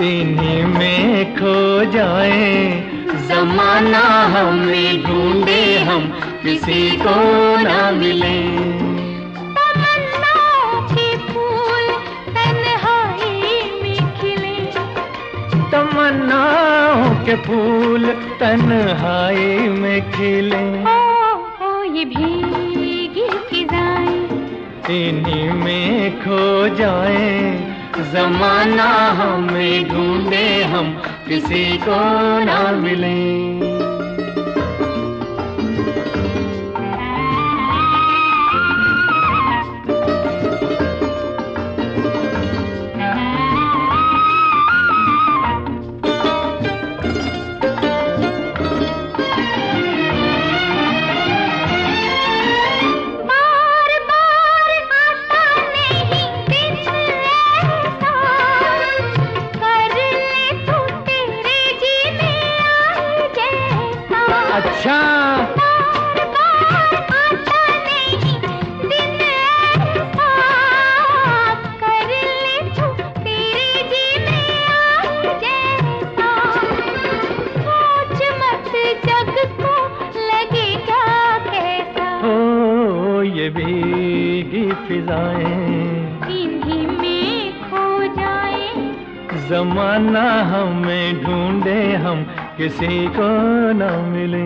इन्हीं में खो जाए, जमाना हमें ढूंढे हम किसी को ना मिले। तमन्नाओं के फूल तन्हाई में खिले, तमन्नाओं के फूल तन्हाई में खिले। ओ ये भीगी फिजाएं इन्हीं में खो जाए, जमाना हमें ढूंढे हम किसी को ना मिले। अच्छा ये भीगी फिजाएं इन्हीं में खो जाए, जमाना हमें ढूंढे हम किसी को ना मिले।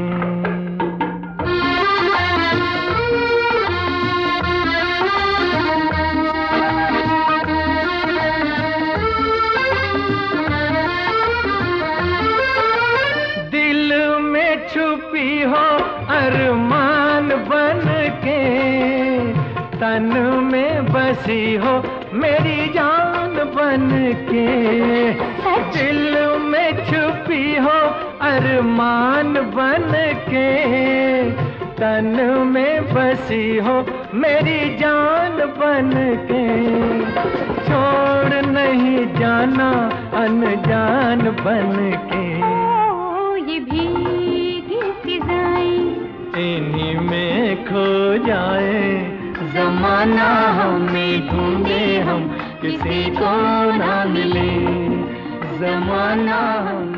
दिल में छुपी हो अरमान बन के, तन में बसी हो मेरी जान बन के। दिल में छुपी हो अरमान बन के, तन में बसी हो मेरी जान बन के। छोड़ नहीं जाना अनजान बन के। ये भीगी फिजाएं इन्हीं में खो जाए, जमाना हमें ढूंढे हम किसी को ना मिले। जमाना